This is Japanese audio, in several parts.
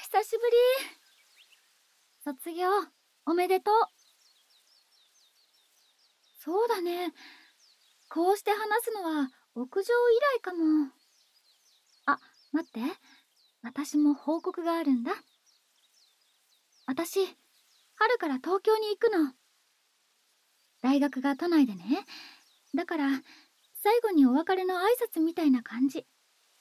久しぶり。卒業おめでとう。そうだね。こうして話すのは屋上以来かも。あ、待って。私も報告があるんだ。私、春から東京に行くの。大学が都内でね。だから、最後にお別れの挨拶みたいな感じ。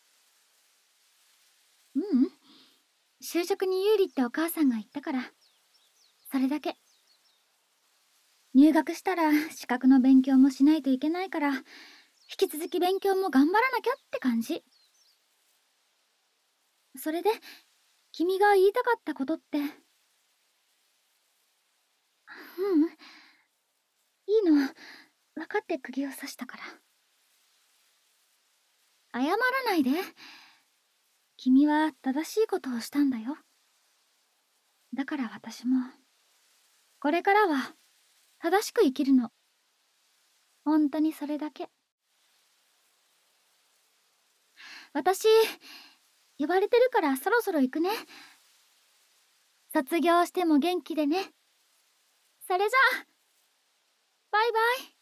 ううん。就職に有利ってお母さんが言ったから。それだけ。入学したら資格の勉強もしないといけないから、引き続き勉強も頑張らなきゃって感じ。それで、君が言いたかったことって。うん、いいの。分かって釘を刺したから。謝らないで。君は正しいことをしたんだよ。だから私も、これからは正しく生きるの。本当にそれだけ。私、呼ばれてるからそろそろ行くね。卒業しても元気でね。それじゃあ、バイバイ。